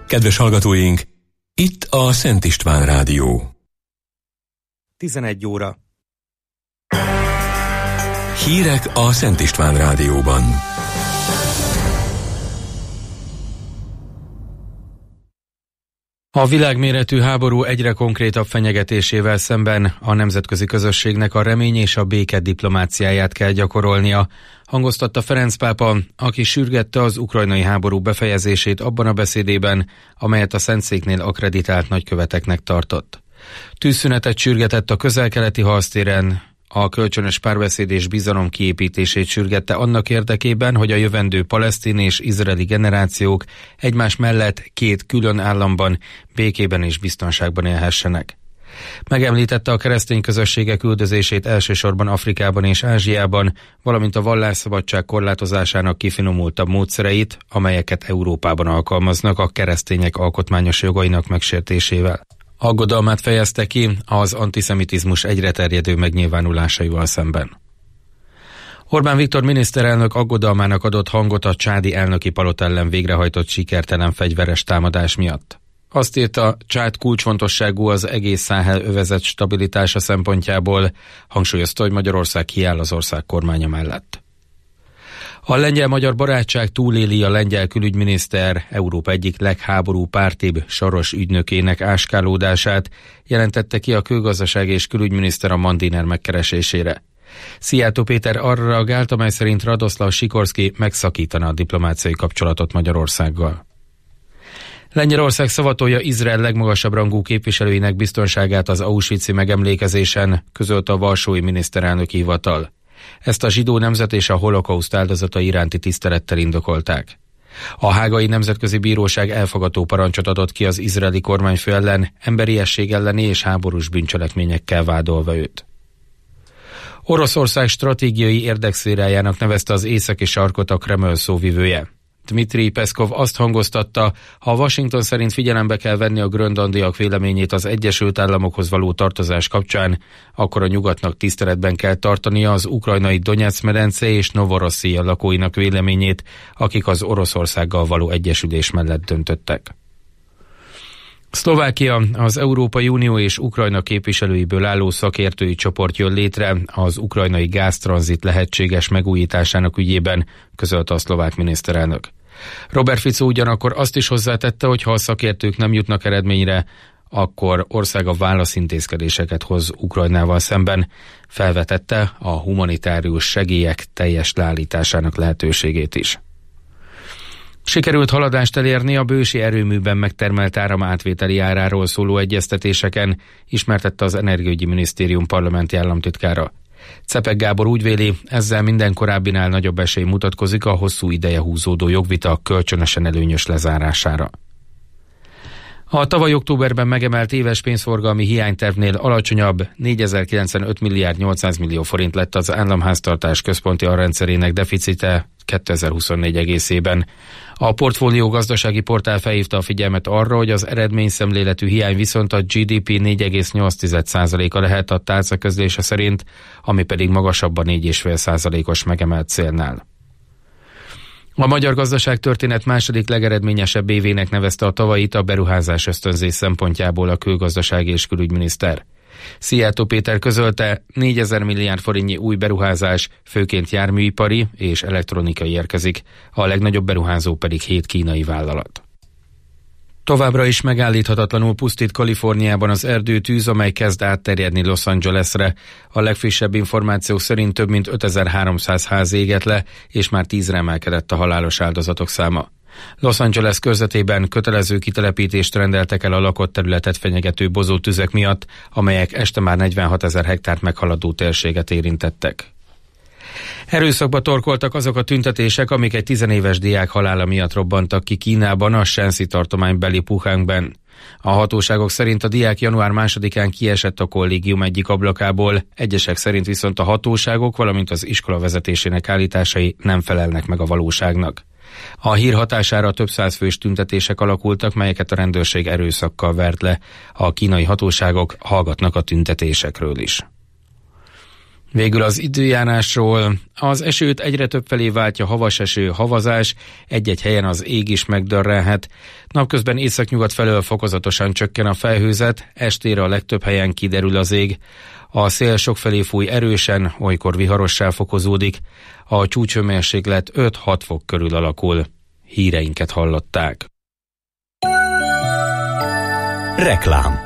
Kedves hallgatóink, itt a Szent István Rádió. 11 óra. Hírek a Szent István Rádióban. A világméretű háború egyre konkrétabb fenyegetésével szemben a nemzetközi közösségnek a remény és a béke diplomáciáját kell gyakorolnia, hangoztatta Ferenc pápa, aki sürgette az ukrajnai háború befejezését abban a beszédében, amelyet a Szentszéknél akkreditált nagyköveteknek tartott. Tűzszünetet sürgetett a közel-keleti harctéren, a kölcsönös párbeszéd és bizalom kiépítését sürgette annak érdekében, hogy a jövendő palesztin és izraeli generációk egymás mellett két külön államban, békében és biztonságban élhessenek. Megemlítette a keresztény közösségek üldözését elsősorban Afrikában és Ázsiában, valamint a vallásszabadság korlátozásának kifinomultabb módszereit, amelyeket Európában alkalmaznak a keresztények alkotmányos jogainak megsértésével. Aggodalmát fejezte ki az antiszemitizmus egyre terjedő megnyilvánulásaival szemben. Orbán Viktor miniszterelnök aggodalmának adott hangot a csádi elnöki palota ellen végrehajtott sikertelen fegyveres támadás miatt. Azt írta, Csád kulcsfontosságú az egész Száhel övezet stabilitása szempontjából, hangsúlyozta, hogy Magyarország kiáll az ország kormánya mellett. A lengyel-magyar barátság túléli a lengyel külügyminiszter, Európa egyik legháború pártibb soros ügynökének áskálódását, jelentette ki a külgazdaság és külügyminiszter a Mandiner megkeresésére. Szijjártó Péter arra reagált, amely szerint Radoszlav Sikorszky megszakítana a diplomáciai kapcsolatot Magyarországgal. Lengyelország szavatolja Izrael legmagasabb rangú képviselőinek biztonságát az auschwitzi megemlékezésen, közölte a varsói miniszterelnöki hivatal. Ezt a zsidó nemzet és a holokauszt áldozatai iránti tisztelettel indokolták. A Hágai Nemzetközi Bíróság elfogadó parancsot adott ki az izraeli kormányfő ellen, emberiesség elleni és háborús bűncselekményekkel vádolva őt. Oroszország stratégiai érdekszférájának nevezte az északi sarkot a Kreml szóvivője. Dmitri Peszkov azt hangoztatta, ha Washington szerint figyelembe kell venni a grönlandiak véleményét az Egyesült Államokhoz való tartozás kapcsán, akkor a nyugatnak tiszteletben kell tartania az ukrajnai Donetsz-medence és Novorosszija lakóinak véleményét, akik az Oroszországgal való egyesülés mellett döntöttek. Szlovákia, az Európai Unió és Ukrajna képviselőiből álló szakértői csoport jön létre az ukrajnai gáztranzit lehetséges megújításának ügyében, közölte a szlovák miniszterelnök. Robert Fico ugyanakkor azt is hozzátette, hogy ha a szakértők nem jutnak eredményre, akkor országa válaszintézkedéseket hoz Ukrajnával szemben, felvetette a humanitárius segélyek teljes leállításának lehetőségét is. Sikerült haladást elérni a bősi erőműben megtermelt áram átvételi áráról szóló egyeztetéseken, ismertette az Energiaügyi Minisztérium parlamenti államtitkára. Czepek Gábor úgy véli, ezzel minden korábbinál nagyobb esély mutatkozik a hosszú ideje húzódó jogvita kölcsönösen előnyös lezárására. A tavaly októberben megemelt éves pénzforgalmi hiánytervnél alacsonyabb 4095 milliárd 800 millió forint lett az államháztartás központi alrendszerének deficite 2024 egészében. A portfólió gazdasági portál felhívta a figyelmet arra, hogy az eredményszemléletű hiány viszont a GDP 4,8%-a lehet a tárca közlése szerint, ami pedig magasabb a 4,5%-os megemelt célnál. A magyar gazdaság történet második legeredményesebb évének nevezte a tavait a beruházás ösztönzés szempontjából a külgazdasági és külügyminiszter. Szijjártó Péter közölte, 4000 milliárd forintnyi új beruházás, főként járműipari és elektronikai érkezik, a legnagyobb beruházó pedig 7 kínai vállalat. Továbbra is megállíthatatlanul pusztít Kaliforniában az erdőtűz, amely kezd átterjedni Los Angelesre. A legfrissebb információk szerint több mint 5300 ház égett le, és már 10-re emelkedett a halálos áldozatok száma. Los Angeles körzetében kötelező kitelepítést rendeltek el a lakott területet fenyegető bozótüzek miatt, amelyek este már 46 000 hektárt meghaladó térséget érintettek. Erőszakba torkoltak azok a tüntetések, amik egy 10 éves diák halála miatt robbantak ki Kínában, a Shanxi tartománybeli Puhangben. A hatóságok szerint a diák január 2-án kiesett a kollégium egyik ablakából, egyesek szerint viszont a hatóságok, valamint az iskola vezetésének állításai nem felelnek meg a valóságnak. A hír hatására több száz fős tüntetések alakultak, melyeket a rendőrség erőszakkal vert le. A kínai hatóságok hallgatnak a tüntetésekről is. Végül az időjárásról. Az esőt egyre többfelé váltja havas eső, havazás, egy-egy helyen az ég is megdörrelhet. Napközben északnyugat felől fokozatosan csökken a felhőzet, estére a legtöbb helyen kiderül az ég. A szél sokfelé fúj erősen, olykor viharossá fokozódik. A csúcshőmérséklet 5-6 fok körül alakul. Híreinket hallották. Reklám.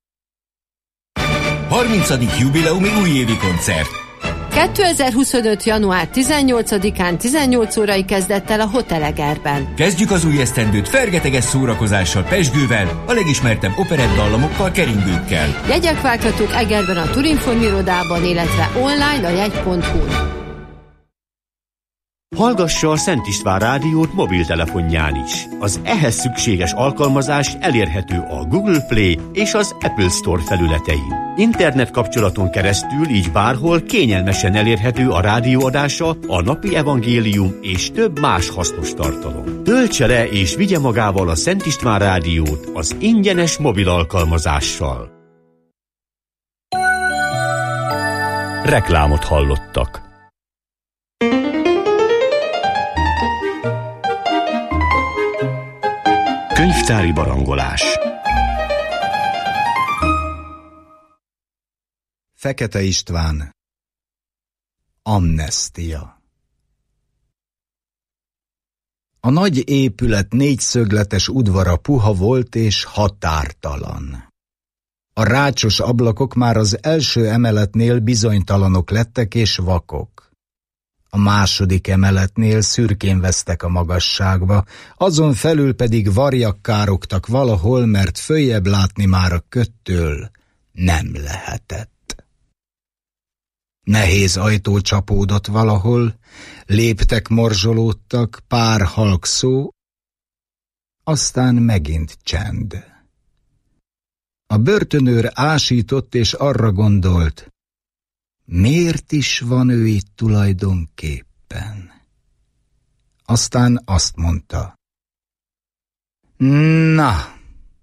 30. jubileumi újévi koncert. 2025. január 18-án 18 órai kezdettel a Hotel Egerben. Kezdjük az új esztendőt fergeteges szórakozással, pezsgővel, a legismertebb operettdallamokkal, keringőkkel. Jegyek várhatók Egerben a Turinform irodában, illetve online a jegy.hu-n. Hallgassa a Szent István Rádiót mobiltelefonján is. Az ehhez szükséges alkalmazás elérhető a Google Play és az Apple Store felületein. Internet kapcsolaton keresztül így bárhol kényelmesen elérhető a rádióadása, a napi evangélium és több más hasznos tartalom. Töltse le és vigye magával a Szent István Rádiót az ingyenes mobil alkalmazással. Reklámot hallottak. Könyvtári barangolás. Fekete István. Amnestia. A nagy épület négyszögletes udvara puha volt és határtalan. A rácsos ablakok már az első emeletnél bizonytalanok lettek és vakok. A második emeletnél szürkén vesztek a magasságba, azon felül pedig varjak károgtak valahol, mert följebb látni már a köttől nem lehetett. Nehéz ajtó csapódott valahol, léptek morzsolódtak, pár halk szó, aztán megint csend. A börtönőr ásított és arra gondolt, miért is van ő itt tulajdonképpen? Aztán azt mondta, na,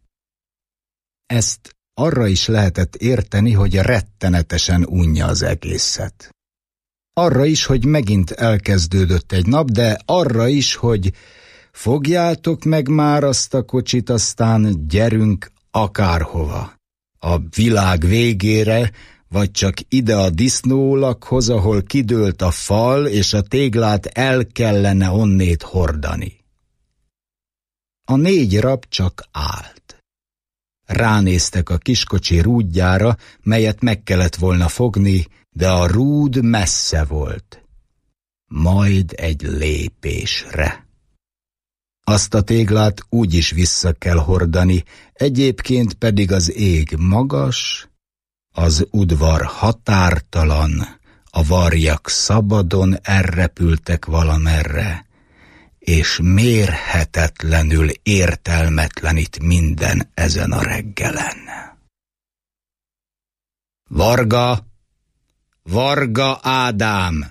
ezt arra is lehetett érteni, hogy rettenetesen unja az egészet. Arra is, hogy megint elkezdődött egy nap, de arra is, hogy fogjátok meg már azt a kocsit, aztán gyerünk akárhova. A világ végére, vagy csak ide a disznólakhoz, ahol kidőlt a fal, és a téglát el kellene onnét hordani. A 4 rab csak állt. Ránéztek a kiskocsi rúdjára, melyet meg kellett volna fogni, de a rúd messze volt. Majd egy lépésre. Azt a téglát úgy is vissza kell hordani, egyébként pedig az ég magas, az udvar határtalan, a varjak szabadon elrepültek valamerre, és mérhetetlenül értelmetlen itt minden ezen a reggelen. Varga! Varga Ádám!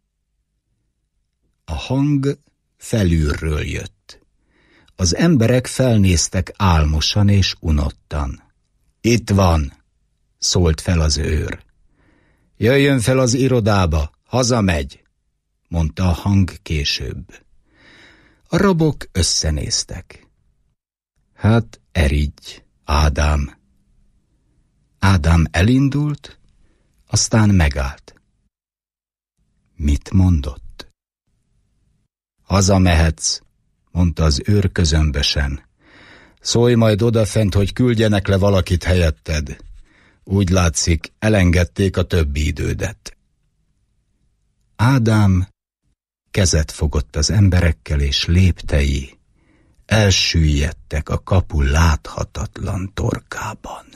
A hang felülről jött. Az emberek felnéztek álmosan és unottan. Itt van! Szólt fel az őr. Jöjjön fel az irodába, hazamegy, mondta a hang később. A rabok összenéztek. Hát erigy, Ádám. Ádám elindult, aztán megállt. Mit mondott? Hazamehetsz, mondta az őr közömbösen. Szólj majd odafent, hogy küldjenek le valakit helyetted. Úgy látszik, elengedték a többi idődet. Ádám kezet fogott az emberekkel, és léptei elsüllyedtek a kapu láthatatlan torkában.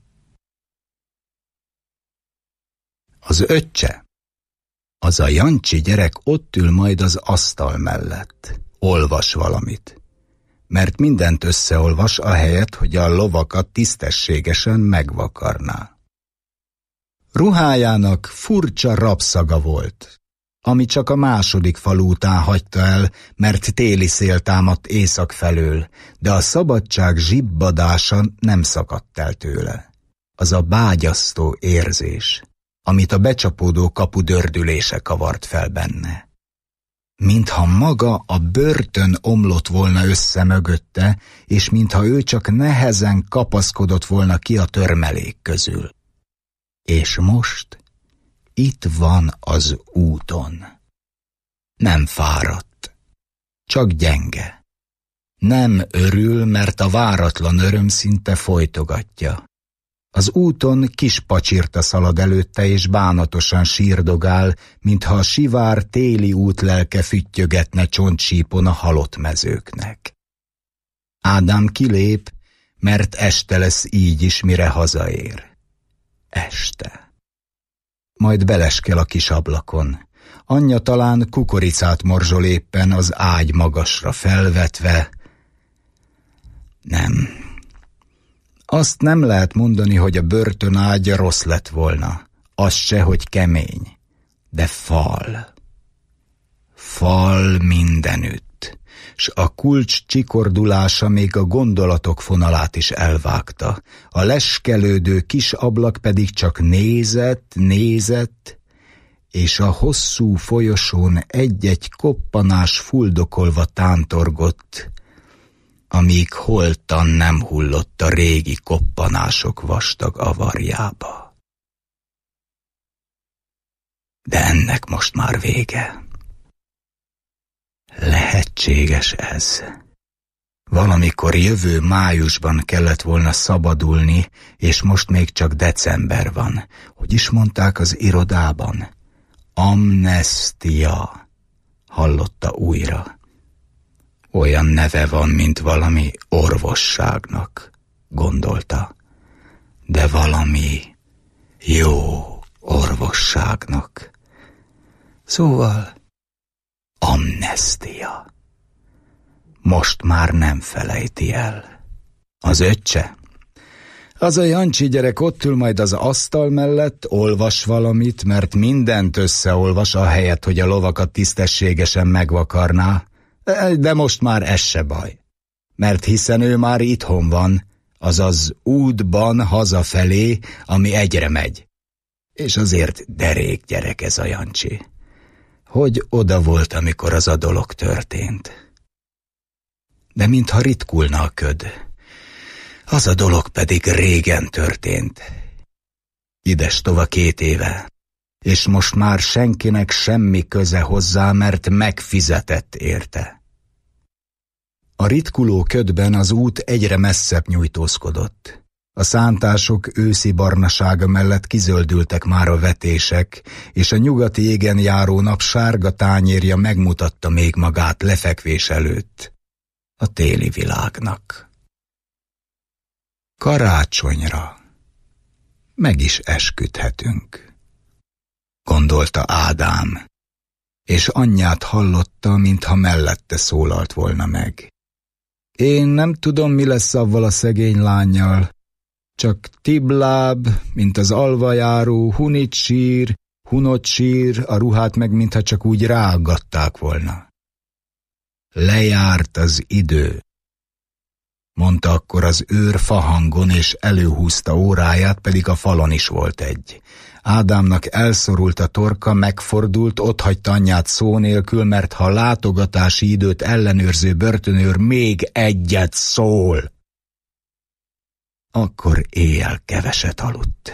Az öccse, az a Jancsi gyerek ott ül majd az asztal mellett, olvas valamit. Mert mindent összeolvas, ahelyett, hogy a lovakat tisztességesen megvakarná. Ruhájának furcsa rabszaga volt, ami csak a második falu után hagyta el, mert téli szél támadt észak felől, de a szabadság zsibbadása nem szakadt el tőle. Az a bágyasztó érzés, amit a becsapódó kapu dördülése kavart fel benne. Mintha maga a börtön omlott volna össze mögötte, és mintha ő csak nehezen kapaszkodott volna ki a törmelék közül. És most itt van az úton. Nem fáradt, csak gyenge. Nem örül, mert a váratlan öröm szinte folytogatja. Az úton kis pacsirta szalad előtte, és bánatosan sírdogál, mintha a sivár téli útlelke füttyögetne csontsípon a halott mezőknek. Ádám kilép, mert este lesz így is, mire hazaér. Este. Majd beleskel a kis ablakon. Anyja talán kukoricát morzsol éppen az ágy magasra felvetve. Nem. Azt nem lehet mondani, hogy a börtön ágya rossz lett volna. Az se, hogy kemény. De fal. Fal mindenütt. S a kulcs csikordulása még a gondolatok fonalát is elvágta. A leskelődő kis ablak pedig csak nézett, és a hosszú folyosón egy-egy koppanás fuldokolva tántorgott, amíg holtan nem hullott a régi koppanások vastag avarjába. De ennek most már vége. Lehetséges ez. Valamikor jövő májusban kellett volna szabadulni, és most még csak december van. Hogy is mondták az irodában? Amnestia. Hallotta újra. Olyan neve van, mint valami orvosságnak, gondolta. De valami jó orvosságnak. Szóval amnestia. Most már nem felejti el. Az öccse? Az a Jancsi gyerek ott ül majd az asztal mellett, olvas valamit, mert mindent összeolvas, ahelyett, hogy a lovakat tisztességesen megvakarná. De most már ez se baj, mert hiszen ő már itthon van, azaz útban hazafelé, ami egyre megy. És azért derék gyerek ez a Jancsi. Hogy oda volt, amikor az a dolog történt. De mintha ritkulna a köd. Az a dolog pedig régen történt. Idestova 2 éve. És most már senkinek semmi köze hozzá, mert megfizetett érte. A ritkuló ködben az út egyre messzebb nyújtózkodott. A szántások őszi barnasága mellett kizöldültek már a vetések, és a nyugati égen járó nap sárga tányérja megmutatta még magát lefekvés előtt a téli világnak. Karácsonyra meg is esküdhetünk, gondolta Ádám, és anyját hallotta, mintha mellette szólalt volna meg. Én nem tudom, mi lesz avval a szegény lánnyal, csak tibláb, mint az alvajáró, hunit sír, a ruhát meg mintha csak úgy ráaggatták volna. Lejárt az idő, mondta akkor az őr fahangon, és előhúzta óráját, pedig a falon is volt egy. Ádámnak elszorult a torka, megfordult, otthagyta anyját szó nélkül, mert ha látogatási időt ellenőrző börtönőr még egyet szól, akkor éjjel keveset aludt.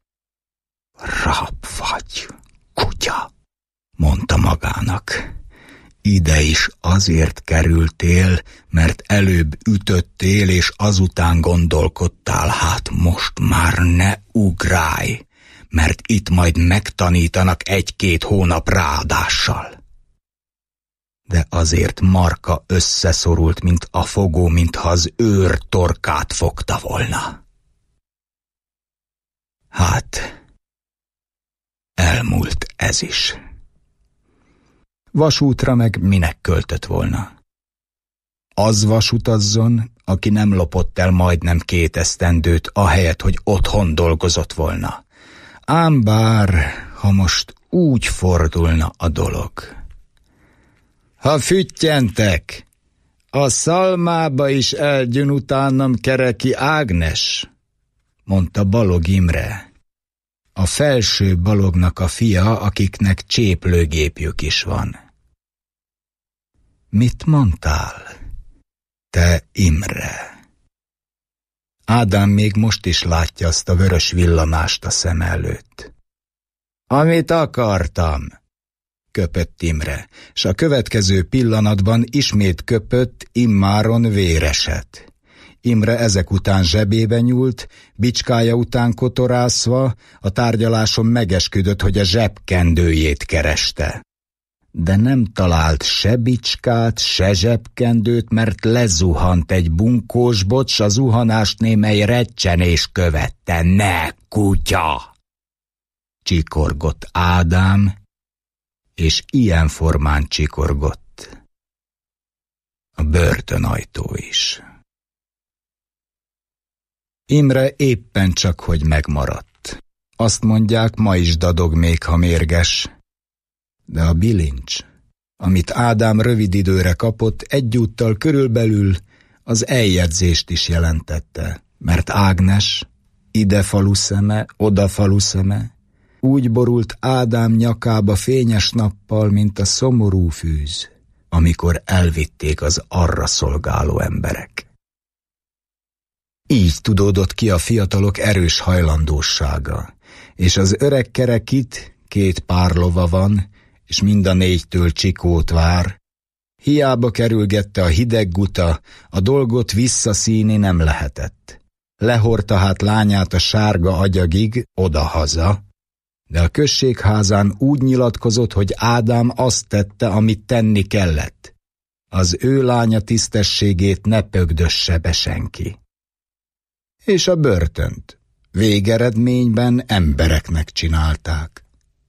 Rab vagy, kutya, mondta magának. Ide is azért kerültél, mert előbb ütöttél, és azután gondolkodtál, hát most már ne ugrálj, mert itt majd megtanítanak 1-2 hónap ráadással. De azért marka összeszorult, mint a fogó, mintha az őr torkát fogta volna. Hát, elmúlt ez is. Vasútra meg minek költött volna? Az vasutazzon, aki nem lopott el majdnem 2 esztendőt, ahelyett, hogy otthon dolgozott volna. Ám bár, ha most úgy fordulna a dolog. Ha füttyentek, a szalmába is elgyűn utánam Kereki Ágnes, mondta Balog Imre. a felső Balognak a fia, akiknek cséplőgépjük is van. Mit mondtál, te Imre? Ádám még most is látja azt a vörös villanást a szem előtt. Amit akartam, köpött Imre, s a következő pillanatban ismét köpött, immáron véreset. Imre ezek után zsebébe nyúlt, bicskája után kotorászva, a tárgyaláson megesküdött, hogy a zsebkendőjét kereste. De nem talált se bicskát, se zsebkendőt, mert lezuhant egy bunkós bocs, a zuhanást némely recsenés követte. Ne, kutya! Csikorgott Ádám, és ilyen formán csikorgott a börtönajtó is. Imre éppen csak, hogy megmaradt. Azt mondják, ma is dadog még, ha mérges. De a bilincs, amit Ádám rövid időre kapott, egyúttal körülbelül az eljegyzést is jelentette, mert Ágnes, ide faluszeme, oda faluszeme, úgy borult Ádám nyakába fényes nappal, mint a szomorú fűz, amikor elvitték az arra szolgáló emberek. Így tudódott ki a fiatalok erős hajlandósága, és az öreg kerekit 2 pár lova van, és mind a 4-től csikót vár. Hiába kerülgette a hideg guta, a dolgot visszaszíni nem lehetett. Lehordta hát lányát a sárga agyagig, odahaza, de a községházán úgy nyilatkozott, hogy Ádám azt tette, amit tenni kellett. Az ő lánya tisztességét ne pögdösse be senki. És a börtönt végeredményben embereknek csinálták.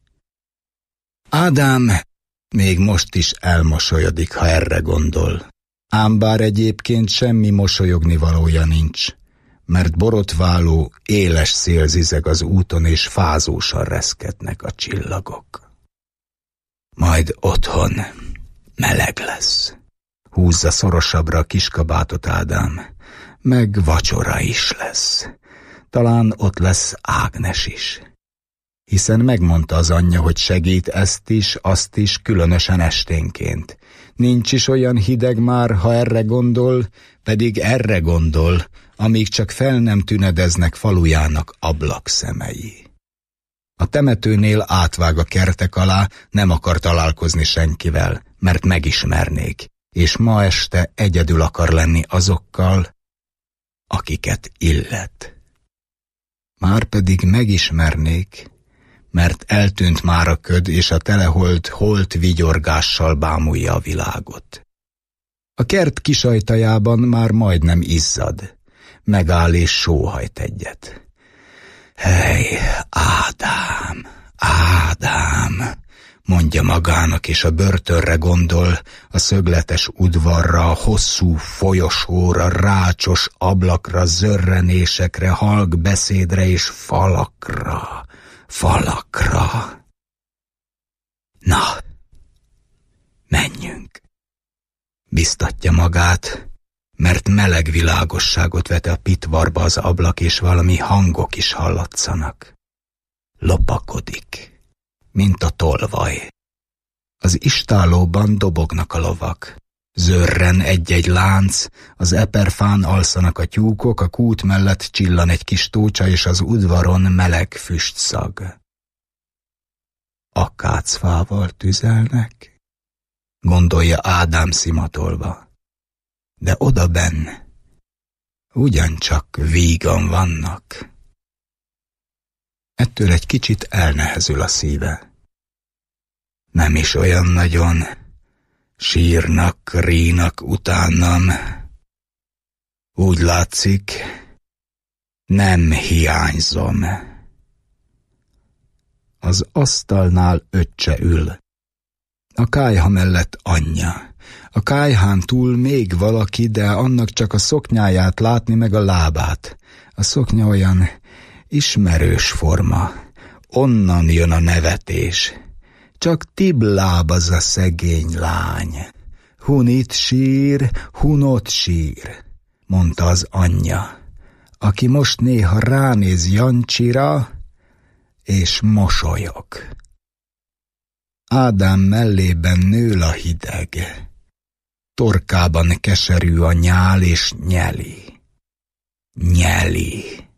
Ádám még most is elmosolyodik, ha erre gondol. Ám bár egyébként semmi mosolyogni valója nincs, mert borotváló, éles szél zizeg az úton, és fázósan reszketnek a csillagok. Majd otthon meleg lesz. Húzza szorosabbra a kiskabátot Ádám, meg vacsora is lesz. Talán ott lesz Ágnes is. Hiszen megmondta az anyja, hogy segít ezt is, azt is, különösen esténként. Nincs is olyan hideg már, ha erre gondol, pedig erre gondol, amíg csak fel nem tünedeznek falujának ablakszemei. A temetőnél átvág a kertek alá, nem akar találkozni senkivel, mert megismernék, és ma este egyedül akar lenni azokkal, akiket illet. Márpedig megismernék, mert eltűnt már a köd, és a teleholt holt vigyorgással bámulja a világot. A kert kisajtajában már majdnem izzad, megáll és sóhajt egyet. Hely, Ádám, Ádám, mondja magának, és a börtönre gondol, a szögletes udvarra, a hosszú folyosóra, rácsos ablakra, zörrenésekre, halk beszédre és falakra. Na, menjünk, biztatja magát, mert meleg világosságot vet a pitvarba az ablak, és valami hangok is hallatszanak. Lopakodik, mint a tolvaj. Az istállóban dobognak a lovak. Zörren egy-egy lánc, az eperfán alszanak a tyúkok, a kút mellett csillan egy kis tócsa, és az udvaron meleg füstszag. Akácfával tüzelnek, gondolja Ádám szimatolva. De odabenn ugyancsak vígan vannak. Ettől egy kicsit elnehezül a szíve. Nem is olyan nagyon sírnak, rínak utánam. Úgy látszik, nem hiányzom. Az asztalnál öccse ül. A kályha mellett anyja. A kályhán túl még valaki, de annak csak a szoknyáját látni, meg a lábát. A szoknya olyan ismerős forma. Onnan jön a nevetés. Csak tibláb az a szegény lány. Hun itt sír, hun ott sír, mondta az anyja, aki most néha ránéz Jancsira, és mosolyog. Ádám mellében nől a hideg, torkában keserű a nyál, és nyeli. Nyeli.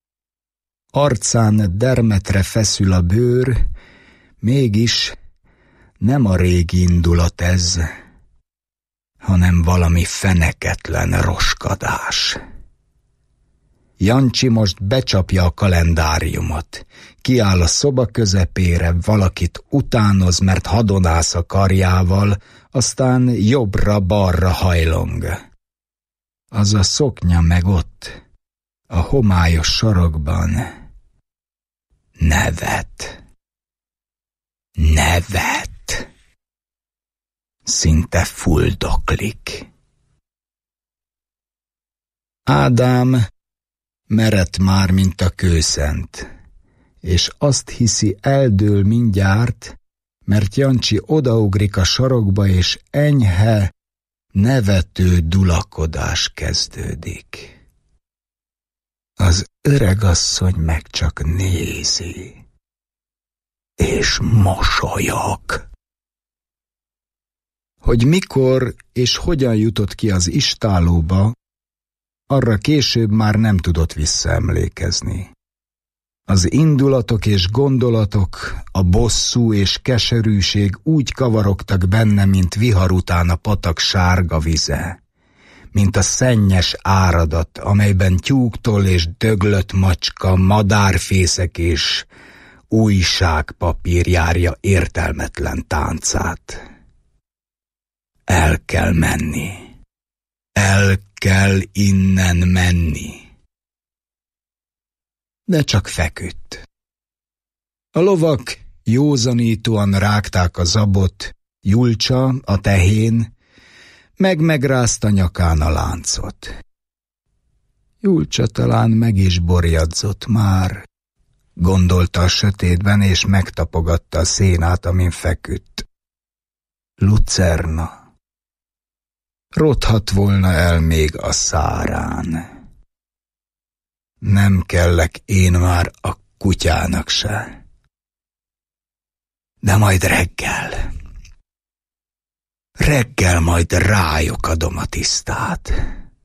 Arcán dermetre feszül a bőr, mégis nem a régi indulat ez, hanem valami feneketlen roskadás. Jancsi most becsapja a kalendáriumot, kiáll a szoba közepére, valakit utánoz, mert hadonász a karjával, aztán jobbra-balra hajlong. Az a szoknya meg ott, a homályos sarokban nevet. Nevet. Szinte fuldoklik. Ádám merett már, mint a kőszent, és azt hiszi, eldől mindjárt, mert Jancsi odaugrik a sarokba, és enyhe, nevető dulakodás kezdődik. Az öregasszony meg csak nézi, és mosolyog. Hogy mikor és hogyan jutott ki az istállóba, arra később már nem tudott visszaemlékezni. Az indulatok és gondolatok, a bosszú és keserűség úgy kavarogtak benne, mint vihar után a patak sárga vize, mint a szennyes áradat, amelyben tyúktól és döglött macska, madárfészek és újságpapír járja értelmetlen táncát. El kell menni. El kell innen menni. De csak feküdt. A lovak józanítóan rágták a zabot, Julcsa, a tehén, megrázta nyakán a láncot. Julcsa talán meg is borjadzott már, gondolta a sötétben, és megtapogatta a szénát, amin feküdt. Lucerna. Rothadt volna el még a szárán. Nem kellek én már a kutyának se. De majd reggel. Reggel majd rájuk adom a tisztát.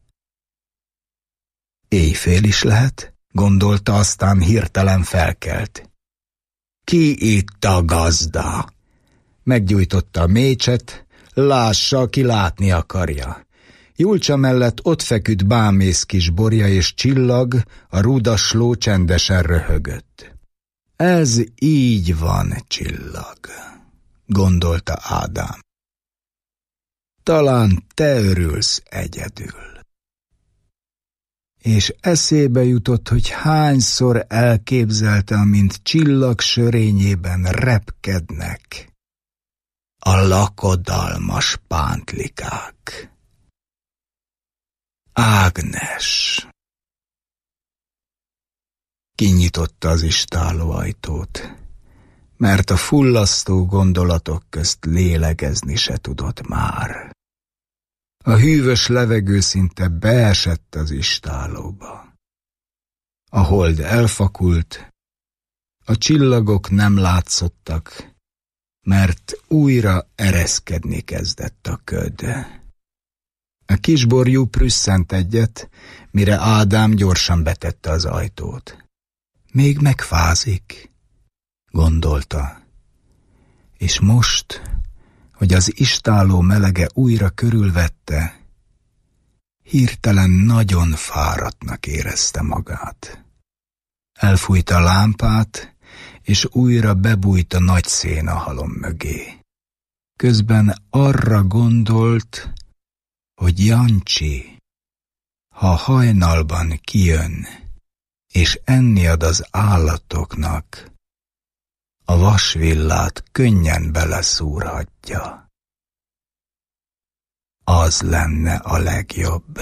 Éjfél is lehet, gondolta, aztán hirtelen felkelt. Ki itt a gazda? Meggyújtotta a mécset, lássa, aki látni akarja. Julcsa mellett ott feküdt bámész kis borja, és Csillag, a rudasló csendesen röhögött. Ez így van, Csillag, gondolta Ádám. Talán te örülsz egyedül. És eszébe jutott, hogy hányszor elképzelte, amint Csillag sörényében repkednek a lakodalmas pántlikák. Ágnes. Kinyitotta az istállóajtót, mert a fullasztó gondolatok közt lélegezni se tudott már. A hűvös levegő szinte beesett az istállóba. A hold elfakult, a csillagok nem látszottak, mert újra ereszkedni kezdett a köd. A kisborjú prüsszent egyet, mire Ádám gyorsan betette az ajtót. Még megfázik, gondolta. És most, hogy az istálló melege újra körülvette, hirtelen nagyon fáradtnak érezte magát. Elfújta a lámpát, és újra bebújt a nagy szénahalom mögé. Közben arra gondolt, hogy Jancsi, ha hajnalban kijön, és enni ad az állatoknak, a vasvillát könnyen beleszúrhatja. Az lenne a legjobb.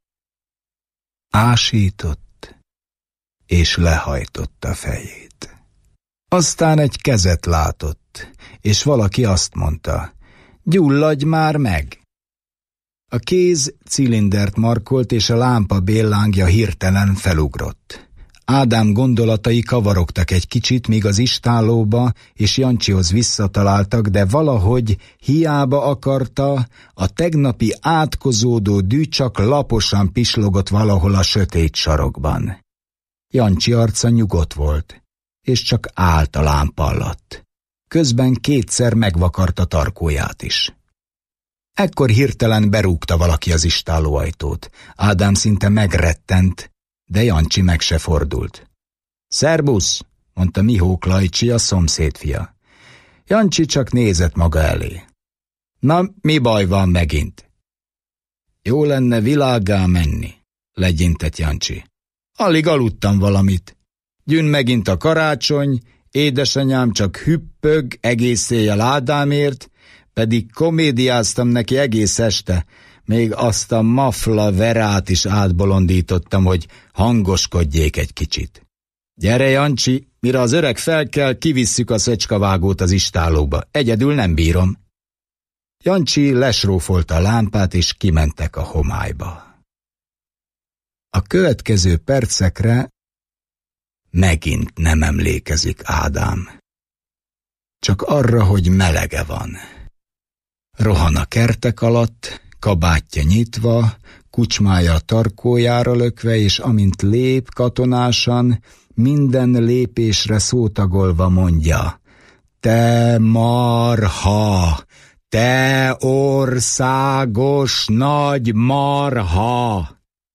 Ásított, és lehajtotta fejét. Aztán egy kezet látott, és valaki azt mondta, gyulladj már meg! A kéz cilindert markolt, és a lámpa béllángja hirtelen felugrott. Ádám gondolatai kavarogtak egy kicsit, míg az istállóba és Jancsihoz visszataláltak, de valahogy hiába akarta, a tegnapi átkozódó dű csak laposan pislogott valahol a sötét sarokban. Jancsi arca nyugodt volt, és csak állt a lámpa alatt. Közben kétszer megvakarta tarkóját is. Ekkor hirtelen berúgta valaki az istállóajtót. Ádám szinte megrettent, de Jancsi meg se fordult. Szerbusz, mondta Mihó Klajcsi, a szomszéd fia. Jancsi csak nézett maga elé. Na, mi baj van megint? Jó lenne világgá menni, legyintett Jancsi. Alig aludtam valamit. Jön megint a karácsony, édesanyám csak hüppög egész éjjel Ádámért, pedig komédiáztam neki egész este, még azt a mafla verát is átbolondítottam, hogy hangoskodjék egy kicsit. Gyere, Jancsi, mire az öreg felkel, kivisszük a szöcskavágót az istállóba. Egyedül nem bírom. Jancsi lesrófolta a lámpát, és kimentek a homályba. A következő percekre megint nem emlékezik Ádám. Csak arra, hogy melege van. Rohan a kertek alatt, kabátja nyitva, kucsmája a tarkójára lökve, és amint lép katonásan, minden lépésre szótagolva mondja: te marha, te országos nagy marha!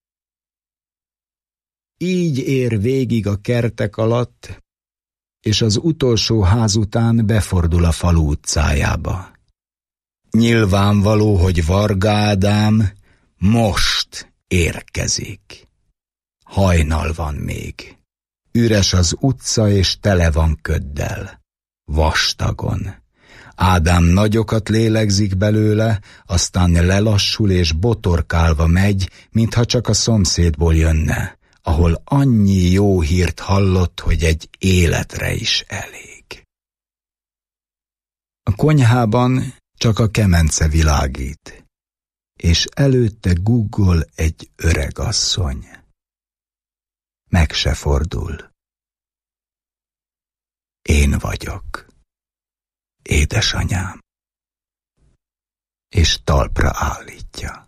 Így ér végig a kertek alatt, és az utolsó ház után befordul a falu utcájába. Nyilvánvaló, hogy Varga Ádám most érkezik. Hajnal van még. Üres az utca, és tele van köddel. Vastagon. Ádám nagyokat lélegzik belőle, aztán lelassul és botorkálva megy, mintha csak a szomszédból jönne, ahol annyi jó hírt hallott, hogy egy életre is elég. A konyhában csak a kemence világít, és előtte guggol egy öregasszony. Meg se fordul. Én vagyok, édesanyám. És talpra állítja.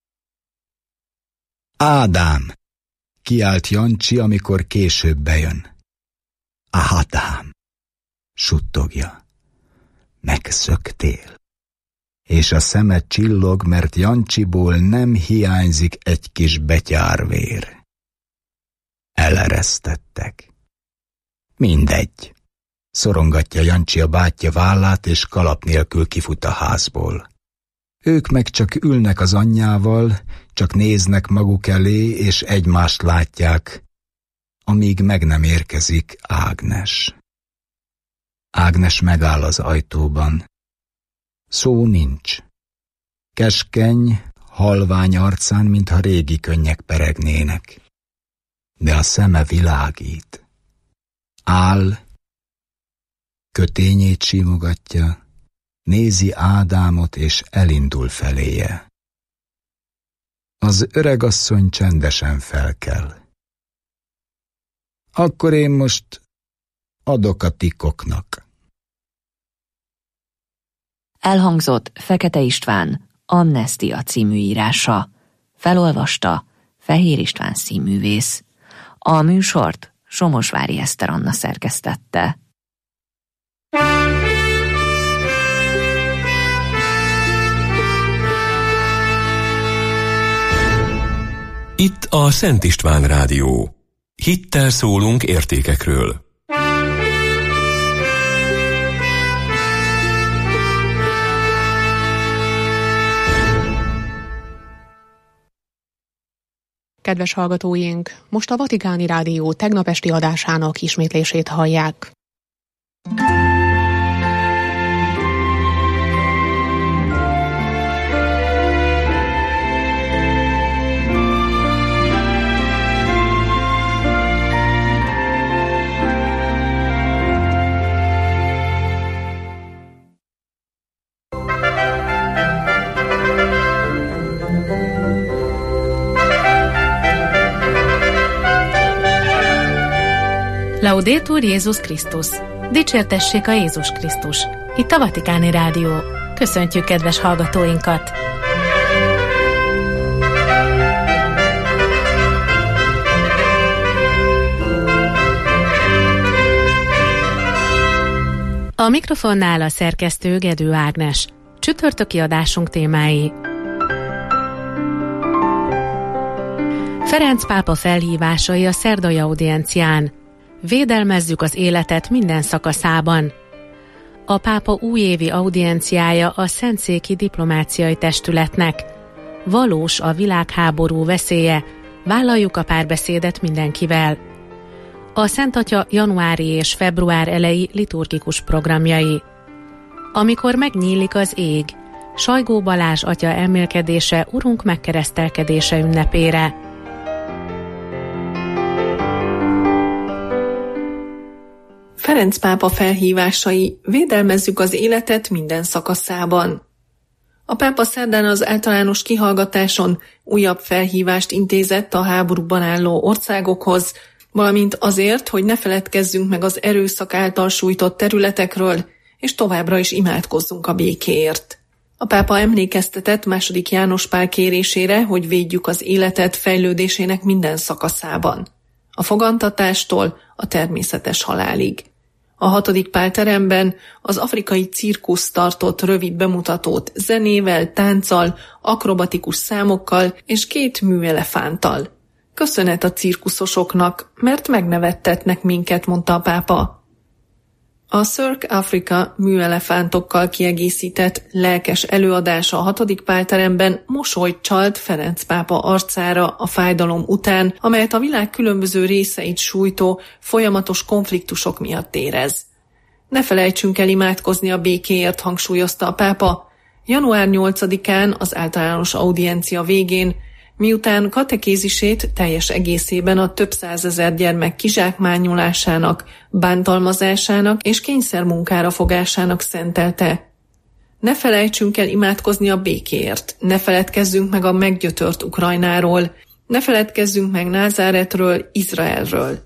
Ádám! Kiált Jancsi, amikor később bejön. Ádám! Suttogja. Megszöktél? És a szeme csillog, mert Jancsiból nem hiányzik egy kis betyárvér. Eleresztettek. Mindegy. Szorongatja Jancsi a bátyja vállát, és kalap nélkül kifut a házból. Ők meg csak ülnek az anyjával, csak néznek maguk elé, és egymást látják, amíg meg nem érkezik Ágnes. Ágnes megáll az ajtóban. Szó nincs. Keskeny, halvány arcán, mintha régi könnyek peregnének. De a szeme világít. Áll, kötényét simogatja, nézi Ádámot, és elindul feléje. Az öregasszony csendesen felkel. Akkor én most adok a tikoknak. Elhangzott Fekete István Amnestia című írása. Felolvasta Fehér István színművész. A műsort Somosvári Eszter Anna szerkesztette. Itt a Szent István Rádió. Hittel szólunk értékekről. Kedves hallgatóink, most a Vatikáni Rádió tegnap esti adásának ismétlését hallják. Laudetur Jézus Krisztus! Dicsértessék a Jézus Krisztus! Itt a Vatikáni Rádió. Köszöntjük kedves hallgatóinkat! A mikrofonnál a szerkesztő Gedő Ágnes. Csütörtöki adásunk témái: Ferenc pápa felhívásai a szerdai audiencián. Védelmezzük az életet minden szakaszában. A pápa újévi audienciája a Szentszéki Diplomáciai Testületnek. Valós a világháború veszélye, vállaljuk a párbeszédet mindenkivel. A Szent Atya januári és február elejé liturgikus programjai. Amikor megnyílik az ég, Sajgó Balázs atya emelkedése Urunk megkeresztelkedése ünnepére. Ferenc pápa felhívásai: védelmezzük az életet minden szakaszában. A pápa szerdán az általános kihallgatáson újabb felhívást intézett a háborúban álló országokhoz, valamint azért, hogy ne feledkezzünk meg az erőszak által sújtott területekről, és továbbra is imádkozzunk a békéért. A pápa emlékeztetett II. János Pál kérésére, hogy védjük az életet fejlődésének minden szakaszában, a fogantatástól a természetes halálig. A 6. Pál teremben az afrikai cirkusz tartott rövid bemutatót zenével, tánccal, akrobatikus számokkal és 2 műelefánttal. Köszönet a cirkuszosoknak, mert megnevettetnek minket, mondta a pápa. A Cirque Africa műelefántokkal kiegészített lelkes előadása a 6. Pál teremben mosolyt csalt Ferenc pápa arcára a fájdalom után, amelyet a világ különböző részeit sújtó folyamatos konfliktusok miatt érez. Ne felejtsünk el imádkozni a békéért, hangsúlyozta a pápa. Január 8-án az általános audiencia végén, miután katekézisét teljes egészében a több százezer gyermek kizsákmányolásának, bántalmazásának és kényszermunkára fogásának szentelte. Ne felejtsünk el imádkozni a békéért, ne feledkezzünk meg a meggyötört Ukrajnáról, ne feledkezzünk meg Názáretről, Izraelről.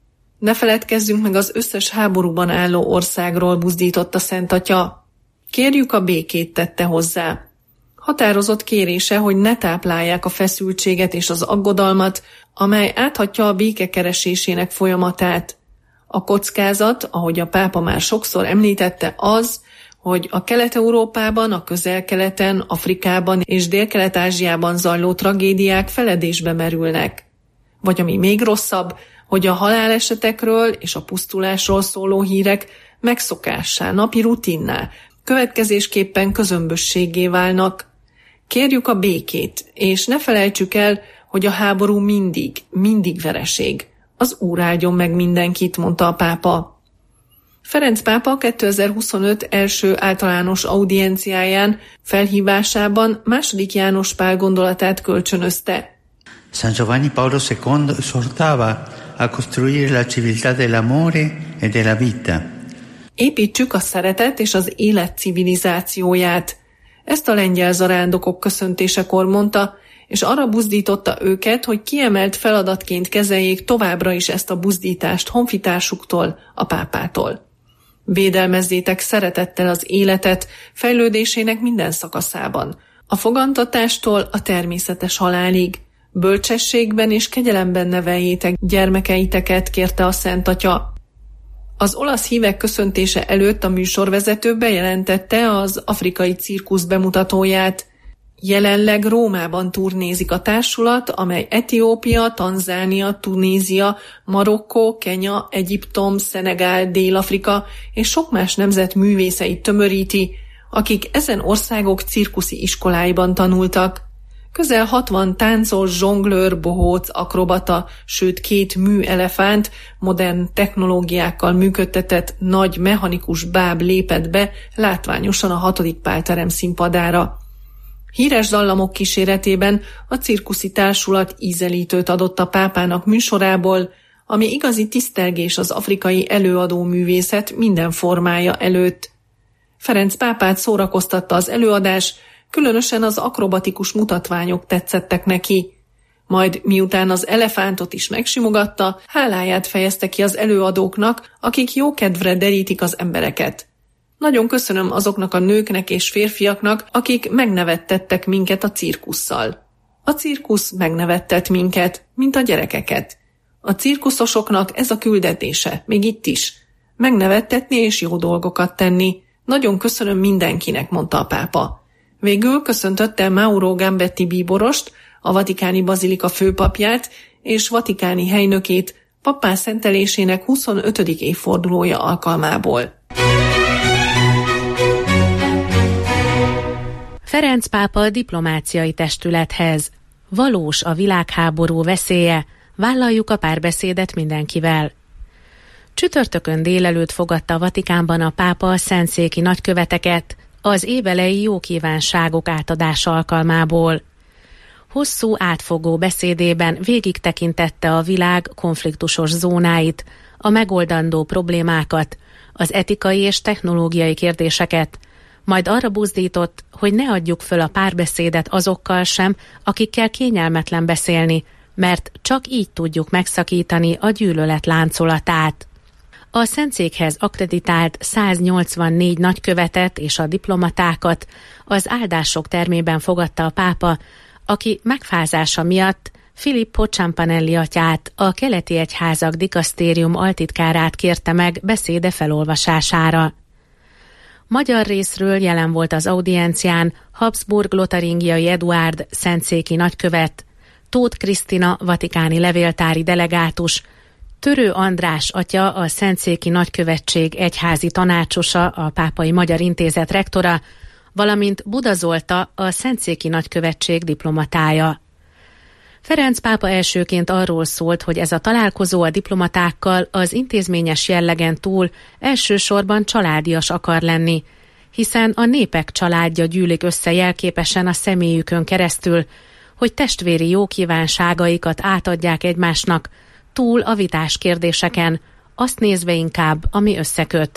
Ne feledkezzünk meg az összes háborúban álló országról, buzdított a Szent Atya. Kérjük a békét, tette hozzá. Határozott kérése, hogy ne táplálják a feszültséget és az aggodalmat, amely áthatja a béke keresésének folyamatát. A kockázat, ahogy a pápa már sokszor említette, az, hogy a Kelet-Európában, a Közel-Keleten, Afrikában és Dél-Kelet-Ázsiában zajló tragédiák feledésbe merülnek. Vagy ami még rosszabb, hogy a halálesetekről és a pusztulásról szóló hírek megszokássá, napi rutinná, következésképpen közömbösséggé válnak. Kérjük a békét, és ne felejtsük el, hogy a háború mindig vereség. Az Úr áldjon meg mindenkit, mondta a pápa. Ferenc pápa 2025 első általános audienciáján felhívásában II. János Pál gondolatát kölcsönözte. San Giovanni Paolo II esortava a costruire la civiltà dell'amore e della vita. Építsük a szeretet és az élet civilizációját. Ezt a lengyel zarándokok köszöntésekor mondta, és arra buzdította őket, hogy kiemelt feladatként kezeljék továbbra is ezt a buzdítást honfitársuktól, a pápától. Védelmezzétek szeretettel az életet fejlődésének minden szakaszában, a fogantatástól a természetes halálig. Bölcsességben és kegyelemben neveljétek gyermekeiteket, kérte a Szent Atya. Az olasz hívek köszöntése előtt a műsorvezető bejelentette az afrikai cirkusz bemutatóját. Jelenleg Rómában turnézik a társulat, amely Etiópia, Tanzánia, Tunézia, Marokkó, Kenya, Egyiptom, Szenegál, Dél-Afrika és sok más nemzet művészeit tömöríti, akik ezen országok cirkuszi iskoláiban tanultak. Közel 60 táncos, zsonglőr, bohóc, akrobata, sőt 2 műelefánt, modern technológiákkal működtetett nagy mechanikus báb lépett be látványosan a 6. Pál terem színpadára. Híres dallamok kíséretében a cirkuszi társulat ízelítőt adott a pápának műsorából, ami igazi tisztelgés az afrikai előadó művészet minden formája előtt. Ferenc pápát szórakoztatta az előadás, különösen az akrobatikus mutatványok tetszettek neki. Majd miután az elefántot is megsimogatta, háláját fejezte ki az előadóknak, akik jókedvre derítik az embereket. Nagyon köszönöm azoknak a nőknek és férfiaknak, akik megnevettettek minket a cirkusszal. A cirkusz megnevettet minket, mint a gyerekeket. A cirkuszosoknak ez a küldetése, még itt is. Megnevettetni és jó dolgokat tenni. Nagyon köszönöm mindenkinek, mondta a pápa. Végül köszöntötte Mauro Gambetti bíborost, a vatikáni bazilika főpapját és vatikáni helynökét pappá szentelésének 25. évfordulója alkalmából. Ferenc pápa a diplomáciai testülethez. Valós a világháború veszélye, vállaljuk a párbeszédet mindenkivel. Csütörtökön délelőtt fogadta a Vatikánban a pápa a szentszéki nagyköveteket az évelei jókívánságok átadása alkalmából. Hosszú átfogó beszédében végig tekintette a világ konfliktusos zónáit, a megoldandó problémákat, az etikai és technológiai kérdéseket, majd arra buzdított, hogy ne adjuk föl a párbeszédet azokkal sem, akikkel kényelmetlen beszélni, mert csak így tudjuk megszakítani a gyűlölet láncolatát. A szentszékhez akkreditált 184 nagykövetet és a diplomatákat az áldások termében fogadta a pápa, aki megfázása miatt Filippo Ciampanelli atyát, a keleti egyházak dikasztérium altitkárát kérte meg beszéde felolvasására. Magyar részről jelen volt az audiencián Habsburg-Lotaringiai Eduárd szentszéki nagykövet, Tóth Krisztina vatikáni levéltári delegátus, Törő András atya, a szentszéki nagykövetség egyházi tanácsosa, a Pápai Magyar Intézet rektora, valamint Buda Zolta, a szentszéki nagykövetség diplomatája. Ferenc pápa elsőként arról szólt, hogy ez a találkozó a diplomatákkal az intézményes jellegen túl elsősorban családias akar lenni, hiszen a népek családja gyűlik össze jelképesen a személyükön keresztül, hogy testvéri jókívánságaikat átadják egymásnak, túl a vitás kérdéseken, azt nézve inkább, ami összeköt.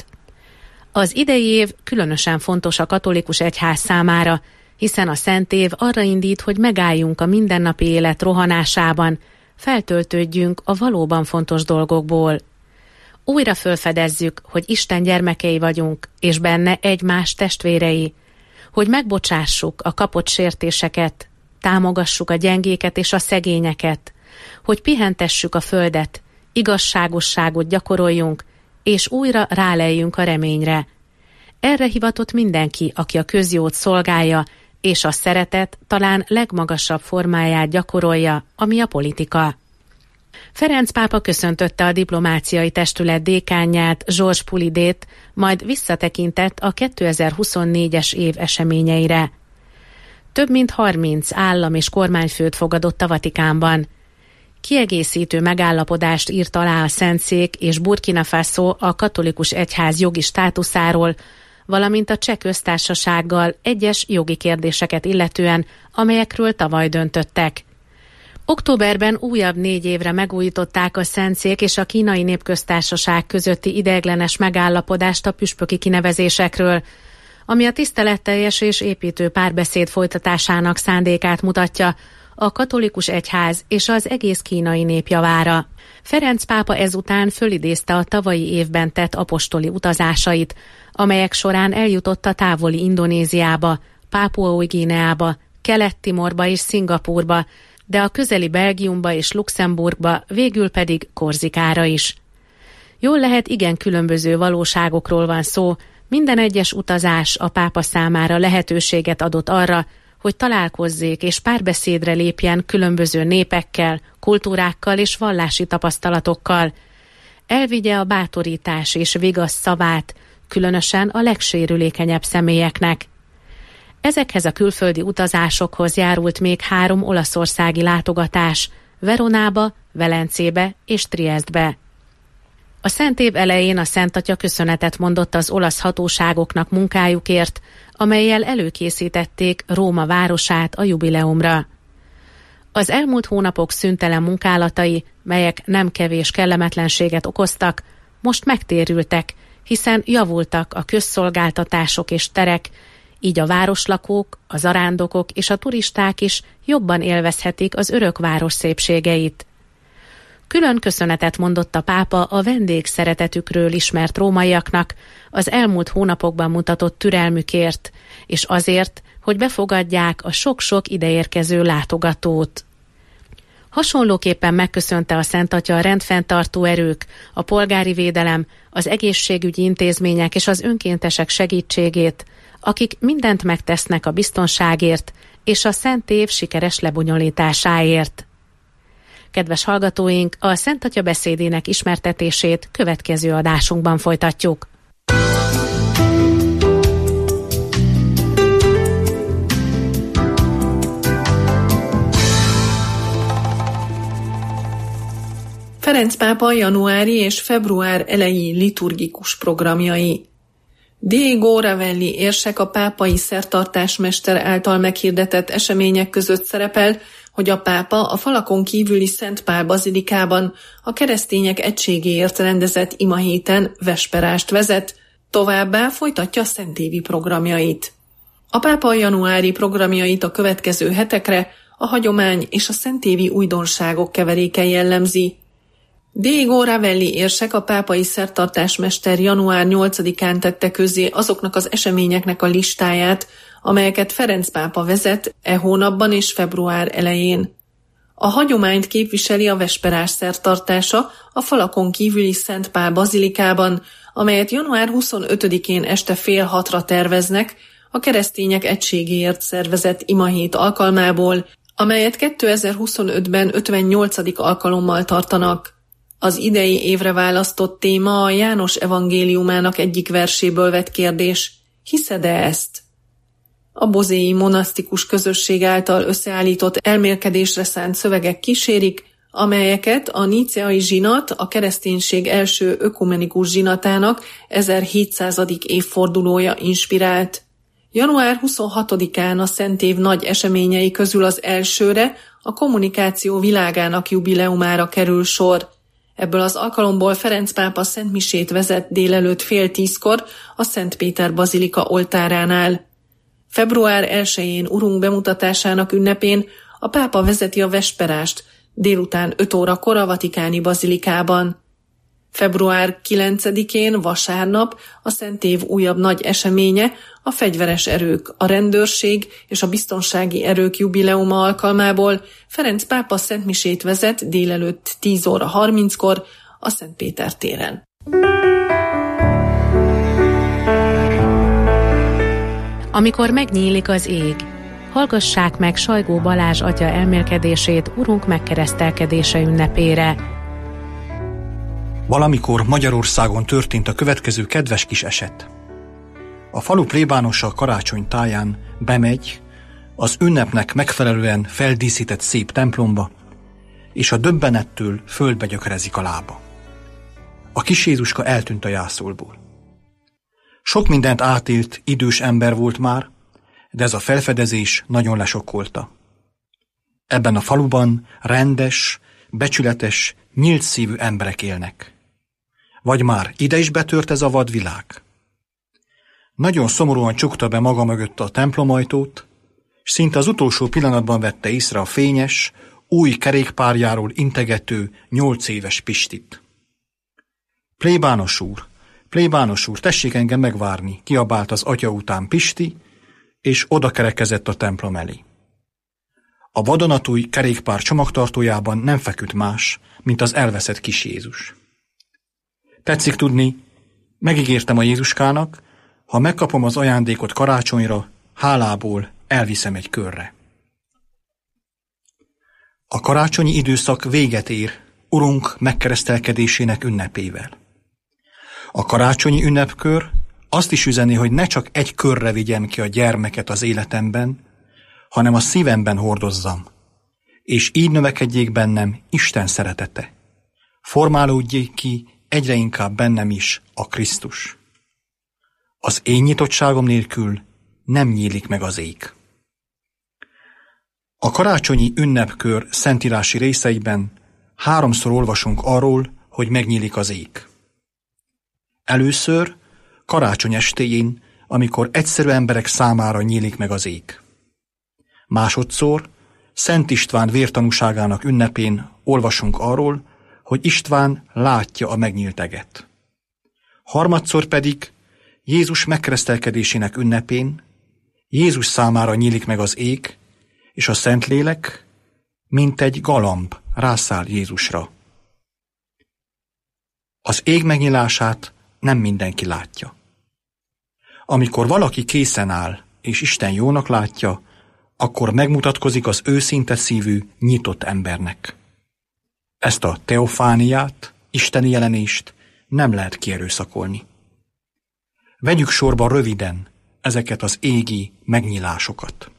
Az idei év különösen fontos a katolikus egyház számára, hiszen a Szent Év arra indít, hogy megálljunk a mindennapi élet rohanásában, feltöltődjünk a valóban fontos dolgokból. Újra felfedezzük, hogy Isten gyermekei vagyunk, és benne egymás testvérei, hogy megbocsássuk a kapott sértéseket, támogassuk a gyengéket és a szegényeket, hogy pihentessük a földet, igazságosságot gyakoroljunk, és újra ráleljünk a reményre. Erre hivatott mindenki, aki a közjót szolgálja, és a szeretet talán legmagasabb formáját gyakorolja, ami a politika. Ferenc pápa köszöntötte a diplomáciai testület dékánját, Georges Poulidét, majd visszatekintett a 2024-es év eseményeire. Több mint 30 állam és kormányfőt fogadott a Vatikánban. Kiegészítő megállapodást írt alá a Szentszék és Burkina Faso a katolikus egyház jogi státuszáról, valamint a Cseh Köztársasággal egyes jogi kérdéseket illetően, amelyekről tavaly döntöttek. Októberben újabb 4 évre megújították a Szentszék és a Kínai Népköztársaság közötti ideiglenes megállapodást a püspöki kinevezésekről, ami a tiszteletteljes és építő párbeszéd folytatásának szándékát mutatja a katolikus egyház és az egész kínai nép javára. Ferenc pápa ezután fölidézte a tavalyi évben tett apostoli utazásait, amelyek során eljutott a távoli Indonéziába, Pápua Új-Guineába, Kelet-Timorba és Szingapúrba, de a közeli Belgiumba és Luxemburgba, végül pedig Korzikára is. Jól lehet, igen különböző valóságokról van szó, minden egyes utazás a pápa számára lehetőséget adott arra, hogy találkozzék és párbeszédre lépjen különböző népekkel, kultúrákkal és vallási tapasztalatokkal. Elvigye a bátorítás és vigasz szavát, különösen a legsérülékenyebb személyeknek. Ezekhez a külföldi utazásokhoz járult még 3 olaszországi látogatás, Veronába, Velencébe és Triestbe. A Szent Év elején a Szent Atya köszönetet mondott az olasz hatóságoknak munkájukért, amellyel előkészítették Róma városát a jubileumra. Az elmúlt hónapok szüntelen munkálatai, melyek nem kevés kellemetlenséget okoztak, most megtérültek, hiszen javultak a közszolgáltatások és terek, Így a városlakók, a zarándokok és a turisták is jobban élvezhetik az örök város szépségeit. Külön köszönetet mondott a pápa a vendégszeretetükről ismert rómaiaknak az elmúlt hónapokban mutatott türelmükért, és azért, hogy befogadják a sok-sok ideérkező látogatót. Hasonlóképpen megköszönte a Szent Atya a rendfenntartó erők, a polgári védelem, az egészségügyi intézmények és az önkéntesek segítségét, akik mindent megtesznek a biztonságért és a Szent Év sikeres lebonyolításáért. Kedves hallgatóink, a Szent Atya beszédének ismertetését következő adásunkban folytatjuk. Ferenc pápa januári és február eleji liturgikus programjai. Diego Ravelli érsek, a pápai szertartásmester által meghirdetett események között szerepel, hogy a pápa a falakon kívüli Szent Pál bazilikában a keresztények egységéért rendezett imahéten vesperást vezet, továbbá folytatja szentévi programjait. A pápa januári programjait a következő hetekre a hagyomány és a szentévi újdonságok keveréke jellemzi. Diego Ravelli érsek, a pápai szertartásmester január 8-án tette közzé azoknak az eseményeknek a listáját, amelyeket Ferenc pápa vezet hónapban és február elején. A hagyományt képviseli a vesperás szertartása a falakon kívüli Szent Pál bazilikában, amelyet január 25-én este 5:30 terveznek a keresztények egységéért szervezett imahét alkalmából, amelyet 2025-ben 58. alkalommal tartanak. Az idei évre választott téma a János evangéliumának egyik verséből vett kérdés: hiszed-e ezt? A bozéi monasztikus közösség által összeállított elmélkedésre szánt szövegek kísérik, amelyeket a níceai zsinat, a kereszténység első ökumenikus zsinatának 1700. évfordulója inspirált. Január 26-án a Szent Év nagy eseményei közül az elsőre, a kommunikáció világának jubileumára kerül sor. Ebből az alkalomból Ferenc pápa szentmisét vezet délelőtt 9:30 a Szent Péter bazilika oltáránál. Február 1-én Urunk bemutatásának ünnepén a pápa vezeti a vesperást délután 5 órakor a Vatikáni bazilikában. Február 9-én vasárnap a Szent Év újabb nagy eseménye, a fegyveres erők, a rendőrség és a biztonsági erők jubileuma alkalmából Ferenc pápa szentmisét vezet délelőtt 10:30 a Szent Péter téren. Amikor megnyílik az ég, hallgassák meg Sajgó Balázs atya elmélkedését Urunk megkeresztelkedése ünnepére. Valamikor Magyarországon történt a következő kedves kis eset. A falu plébánosa karácsony táján bemegy az ünnepnek megfelelően feldíszített szép templomba, és a döbbenettől földbe gyökerezik a lába. A kis Jézuska eltűnt a jászolból. Sok mindent átélt idős ember volt már, de ez a felfedezés nagyon lesokkolta. Ebben a faluban rendes, becsületes, nyílt szívű emberek élnek. Vagy már ide is betört ez a vadvilág? Nagyon szomorúan csukta be maga mögött a templomajtót, és szinte az utolsó pillanatban vette észre a fényes, új kerékpárjáról integető 8 éves Pistit. Plébános úr, tessék engem megvárni, kiabált az atya után Pisti, és oda kerekezett a templom elé. A vadonatúj kerékpár csomagtartójában nem feküdt más, mint az elveszett kis Jézus. Tetszik tudni, megígértem a Jézuskának, ha megkapom az ajándékot karácsonyra, hálából elviszem egy körre. A karácsonyi időszak véget ér Urunk megkeresztelkedésének ünnepével. A karácsonyi ünnepkör azt is üzeni, hogy ne csak egy körre vigyem ki a gyermeket az életemben, hanem a szívemben hordozzam, és így növekedjék bennem Isten szeretete. Formálódjék ki egyre inkább bennem is a Krisztus. Az én nyitottságom nélkül nem nyílik meg az ég. A karácsonyi ünnepkör szentírási részeiben 3-szor olvasunk arról, hogy megnyílik az ég. Először, karácsony estéjén, amikor egyszerű emberek számára nyílik meg az ég. Másodszor Szent István vértanúságának ünnepén olvasunk arról, hogy István látja a megnyílt eget. Harmadszor pedig Jézus megkeresztelkedésének ünnepén Jézus számára nyílik meg az ég, és a Szentlélek, mint egy galamb, rászáll Jézusra. Az ég megnyílását nem mindenki látja. Amikor valaki készen áll, és Isten jónak látja, akkor megmutatkozik az őszinte szívű, nyitott embernek. Ezt a teofániát, isteni jelenést nem lehet kierőszakolni. Vegyük sorba röviden ezeket az égi megnyílásokat.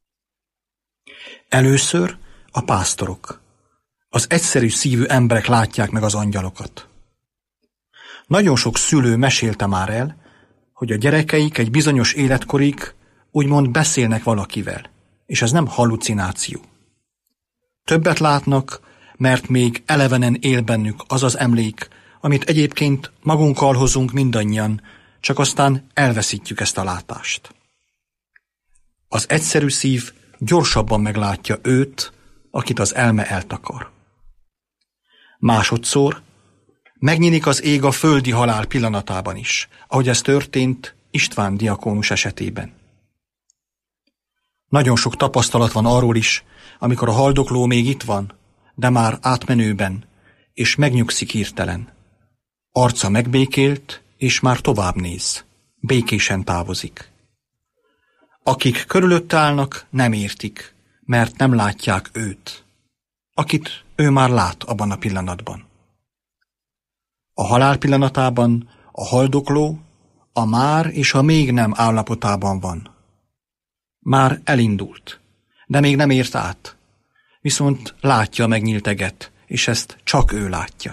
Először a pásztorok, az egyszerű szívű emberek látják meg az angyalokat. Nagyon sok szülő mesélte már el, hogy a gyerekeik egy bizonyos életkorig úgymond beszélnek valakivel, és ez nem hallucináció. Többet látnak, mert még elevenen él bennük az az emlék, amit egyébként magunkkal hozunk mindannyian, csak aztán elveszítjük ezt a látást. Az egyszerű szív gyorsabban meglátja őt, akit az elme eltakar. Másodszor megnyílik az ég a földi halál pillanatában is, ahogy ez történt István diakónus esetében. Nagyon sok tapasztalat van arról is, amikor a haldokló még itt van, de már átmenőben, és megnyugszik hirtelen. Arca megbékélt, és már tovább néz. Békésen távozik. Akik körülötte állnak, nem értik, mert nem látják őt, akit ő már lát abban a pillanatban. A halál pillanatában a haldokló a már és a még nem állapotában van. Már elindult, de még nem ért át, viszont látja a megnyílt eget, és ezt csak ő látja.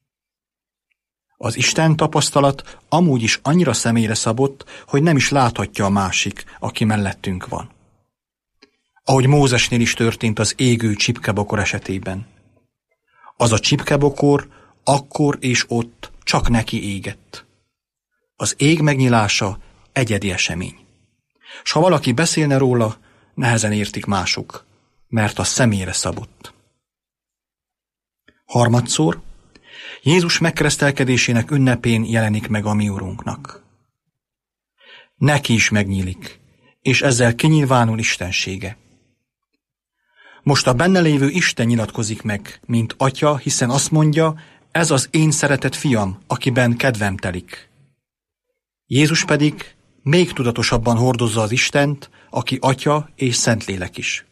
Az Isten tapasztalat amúgy is annyira személyre szabott, hogy nem is láthatja a másik, aki mellettünk van. Ahogy Mózesnél is történt az égő csipkebokor esetében. Az a csipkebokor akkor és ott csak neki égett. Az ég megnyílása egyedi esemény. S ha valaki beszélne róla, nehezen értik mások, mert a személyre szabott. Harmadszor Jézus megkeresztelkedésének ünnepén jelenik meg a mi Urunknak. Neki is megnyílik, és ezzel kinyilvánul istensége. Most a benne lévő Isten nyilatkozik meg, mint Atya, hiszen azt mondja, ez az én szeretett fiam, akiben kedvem telik. Jézus pedig még tudatosabban hordozza az Istent, aki Atya és Szentlélek is.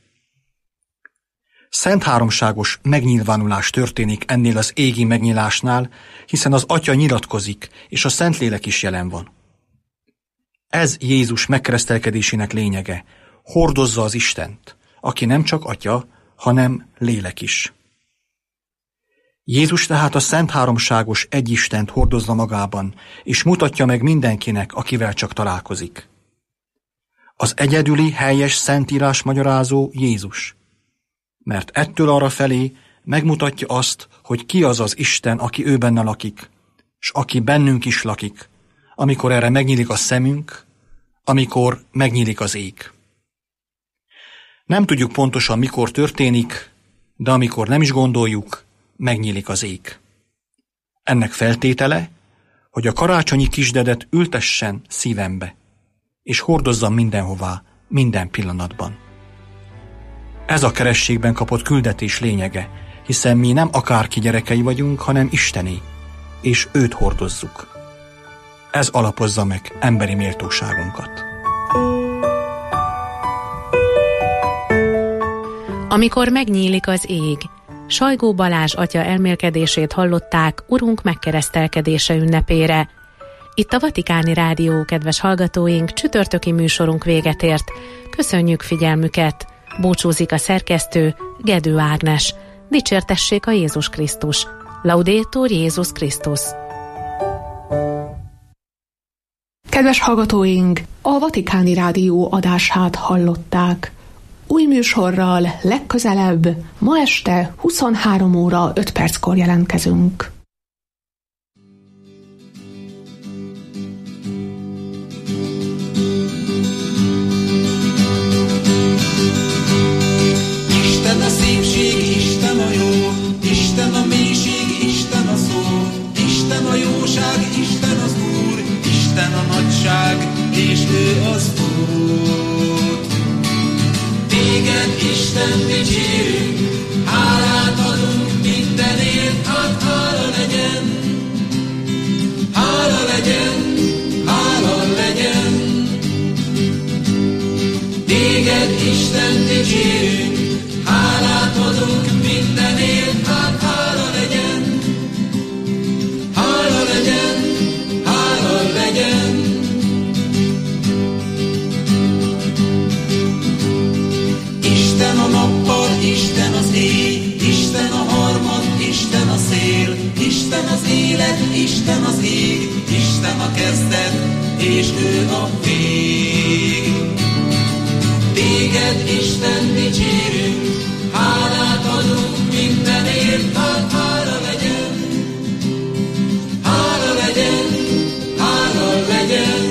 Szent háromságos megnyilvánulás történik ennél az égi megnyílásnál, hiszen az Atya nyilatkozik, és a Szentlélek is jelen van. Ez Jézus megkeresztelkedésének lényege, hordozza az Istent, aki nem csak Atya, hanem Lélek is. Jézus tehát a szent háromságos egy Istent hordozza magában, és mutatja meg mindenkinek, akivel csak találkozik. Az egyedüli, helyes szentírás magyarázó Jézus, mert ettől arra felé megmutatja azt, hogy ki az az Isten, aki ő benne lakik, s aki bennünk is lakik, amikor erre megnyílik a szemünk, amikor megnyílik az ég. Nem tudjuk pontosan, mikor történik, de amikor nem is gondoljuk, megnyílik az ég. Ennek feltétele, hogy a karácsonyi kisdedet ültessen szívembe, és hordozzam mindenhová, minden pillanatban. Ez a kerességben kapott küldetés lényege, hiszen mi nem akárki gyerekei vagyunk, hanem Istené, és őt hordozzuk. Ez alapozza meg emberi méltóságunkat. Amikor megnyílik az ég, Sajgó Balázs atya elmélkedését hallották Urunk megkeresztelkedése ünnepére. Itt a Vatikáni Rádió, kedves hallgatóink, csütörtöki műsorunk véget ért. Köszönjük figyelmüket! Búcsúzik a szerkesztő, Gedő Ágnes. Dicsértessék a Jézus Krisztus! Laudetur Jézus Krisztus! Kedves hallgatóink, a Vatikáni Rádió adását hallották. Új műsorral legközelebb, ma este 23 óra 5 perckor jelentkezünk. dicsérünk, hálát adunk mindenért, hát hála legyen, hála legyen, hála legyen. Téged Isten dicsérünk, hálát adunk mindenért, hát hála legyen, hála legyen, hála legyen. Isten a nappal, Isten az éj, Isten a harmad, Isten a szél, Isten az élet, Isten az ég, Isten a kezdet, és ő a vég. Téged Isten dicsérünk, hálát adunk mindenért, hát hála legyen, hála legyen, hála legyen.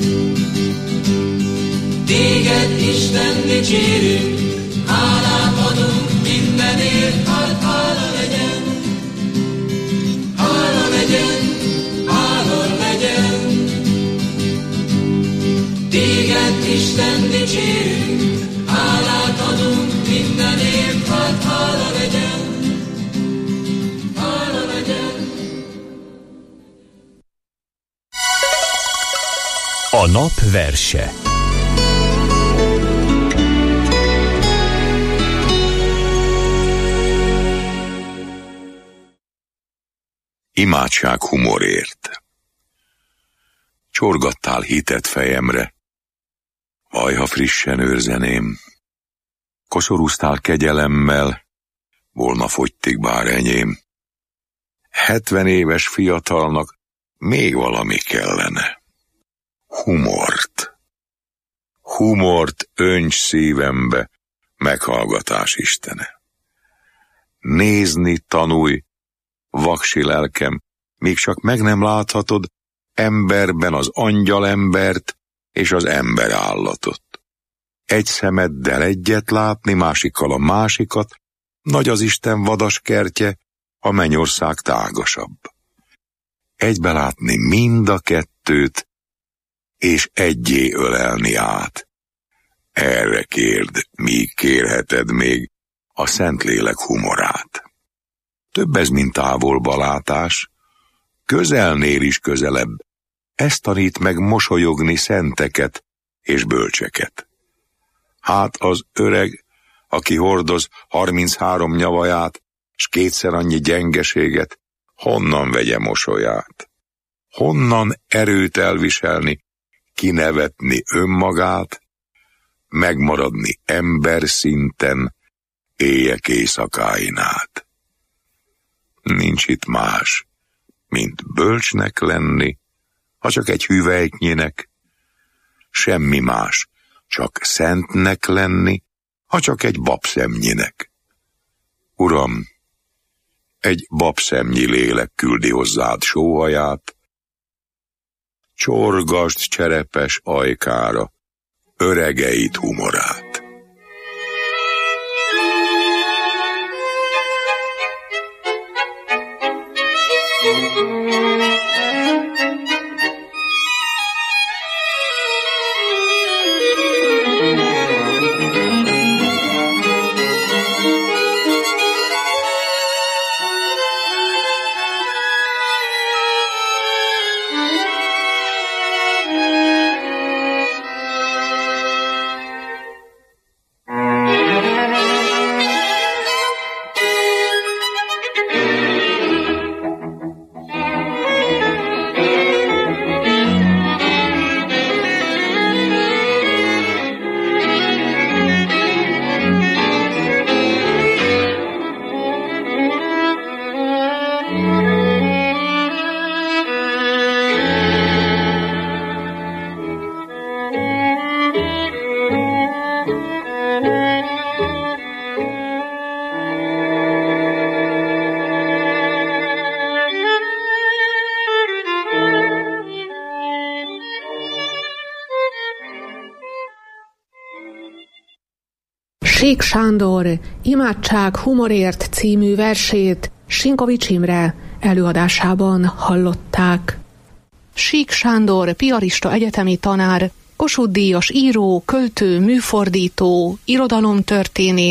Téged Isten dicsérünk, hálát adunk mindenért, hát hála legyen, hála legyen, hála legyen. Téged Isten dicsérünk, hálát adunk mindenért, hát hála legyen, hála legyen. A nap verse. Imádság humorért. Csorgattál hitet fejemre, vaj, ha frissen őrzeném. Koszorúztál kegyelemmel, volna fogytig bár enyém. 70 éves fiatalnak még valami kellene. Humort. Humort önts szívembe, meghallgatás Istene. Nézni tanulj, vaksi lelkem, még csak meg nem láthatod emberben az angyalembert és az emberállatot. Egy szemeddel egyet látni, másikkal a másikat, nagy az Isten vadas kertje, a mennyország tágasabb. Egybe látni mind a kettőt, és egyé ölelni át. Erre kérd, míg kérheted még a Szentlélek humorát. Több ez, mint távolba látás, közelnél is közelebb. Ezt tanít meg mosolyogni szenteket és bölcseket. Hát az öreg, aki hordoz 33 nyavaját, s 2-szer annyi gyengeséget, honnan vegye mosolyát? Honnan erőt elviselni, kinevetni önmagát, megmaradni ember szinten, éjek éjszakáin át? Nincs itt más, mint bölcsnek lenni, ha csak egy hüvelyknyinek, semmi más, csak szentnek lenni, ha csak egy babszemnyinek. Uram, egy babszemnyi lélek küldi hozzád sóhaját, csorgasd cserepes ajkára öregeit humorát. Sík Sándor Imádság humorért című versét Sinkovics Imre előadásában hallották. Sík Sándor piarista egyetemi tanár, Kossuth-díjas író, költő, műfordító, irodalomtörténész,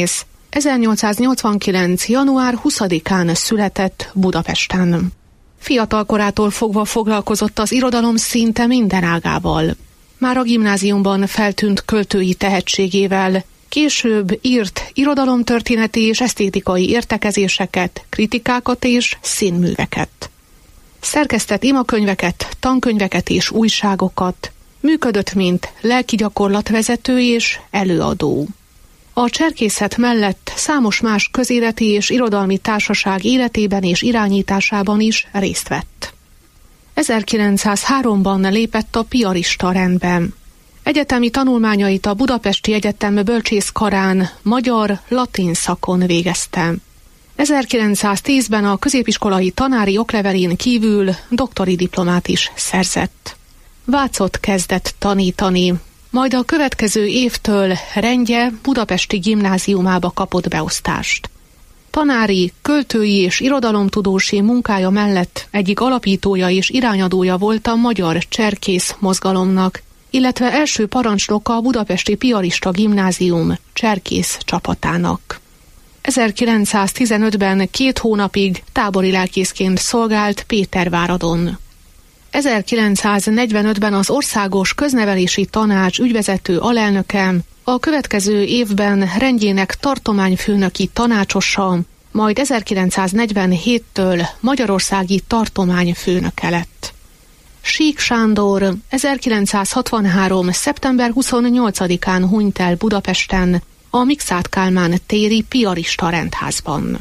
1889. január 20-án született Budapesten. Fiatal korától fogva foglalkozott az irodalom szinte minden ágával. Már a gimnáziumban feltűnt költői tehetségével, később írt irodalomtörténeti és esztétikai értekezéseket, kritikákat és színműveket. Szerkesztett imakönyveket, tankönyveket és újságokat, működött mint lelkigyakorlatvezető és előadó. A cserkészet mellett számos más közéleti és irodalmi társaság életében és irányításában is részt vett. 1903-ban lépett a piarista rendbe. Egyetemi tanulmányait a Budapesti Egyetem bölcsészkarán magyar-latin szakon végezte. 1910-ben a középiskolai tanári oklevelén kívül doktori diplomát is szerzett. Vácot kezdett tanítani, majd a következő évtől rendje budapesti gimnáziumába kapott beosztást. Tanári, költői és irodalomtudósi munkája mellett egyik alapítója és irányadója volt a magyar cserkész mozgalomnak, illetve első parancsnoka a budapesti piarista gimnázium cserkész csapatának. 1915-ben 2 hónapig tábori lelkészként szolgált Péterváradon. 1945-ben az Országos Köznevelési Tanács ügyvezető alelnöke, a következő évben rendjének tartományfőnöki tanácsosa, majd 1947-től magyarországi tartományfőnöke lett. Sík Sándor 1963. szeptember 28-án hunyt el Budapesten, a Mikszáth Kálmán téri piarista rendházban.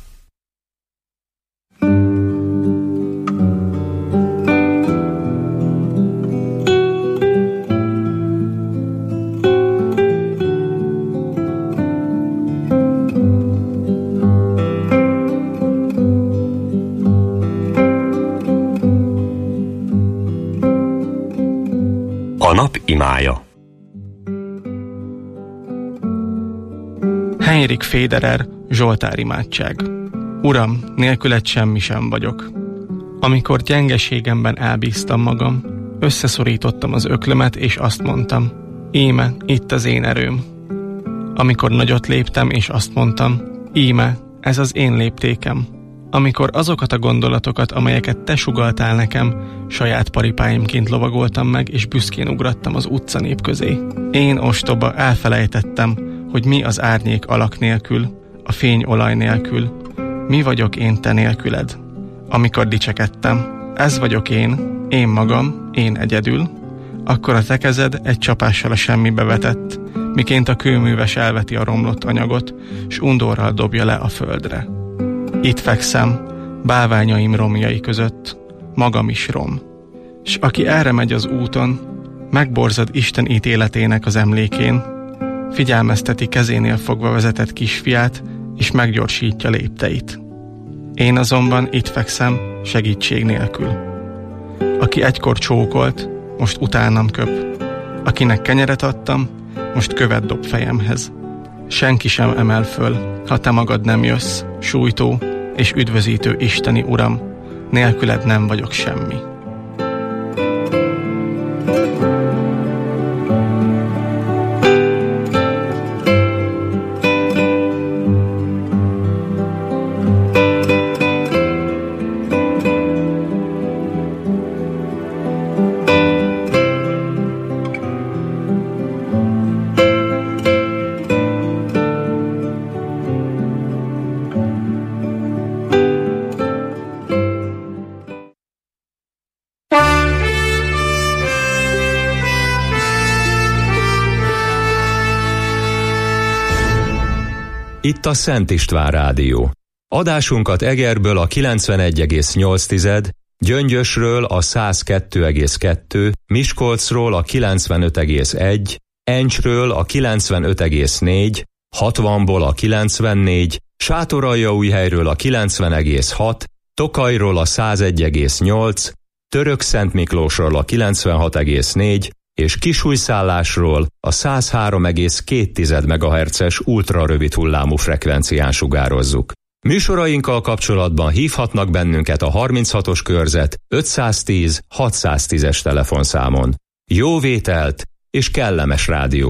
A nap imája. Henrik Federer, Zsoltár imádság. Uram, nélküled semmi sem vagyok. Amikor gyengeségemben elbíztam magam, összeszorítottam az öklömet, és azt mondtam, íme, itt az én erőm. Amikor nagyot léptem, és azt mondtam, íme, ez az én léptékem. Amikor azokat a gondolatokat, amelyeket te sugalltál nekem, saját paripáimként lovagoltam meg, és büszkén ugrattam az utcanép közé. Én ostoba elfelejtettem, hogy mi az árnyék alak nélkül, a fény olaj nélkül. Mi vagyok én te nélküled? Amikor dicsekedtem, ez vagyok én magam, én egyedül, akkor a te kezed egy csapással a semmibe vetett, miként a kőműves elveti a romlott anyagot, s undorral dobja le a földre. Itt fekszem, bálványaim romjai között, magam is rom. S aki erre megy az úton, megborzad Isten ítéletének az emlékén, figyelmezteti kezénél fogva vezetett kisfiát, és meggyorsítja lépteit. Én azonban itt fekszem, segítség nélkül. Aki egykor csókolt, most utánam köp. Akinek kenyeret adtam, most követ dob fejemhez. Senki sem emel föl, ha te magad nem jössz, sújtó és üdvözítő isteni Uram, nélküled nem vagyok semmi. Itt a Szent István Rádió. Adásunkat Egerből a 91,8, Gyöngyösről a 102,2, Miskolcról a 95,1, Encsről a 95,4, 60-ból a 94, Sátoraljaújhelyről a 90,6, Tokajról a 101,8, Törökszentmiklósról a 96,4, és Kisújszállásról a 103,2 MHz-es ultrarövid hullámú frekvencián sugározzuk. Műsorainkkal kapcsolatban hívhatnak bennünket a 36-os körzet 510 610-es telefonszámon. Jó vételt és kellemes rádió!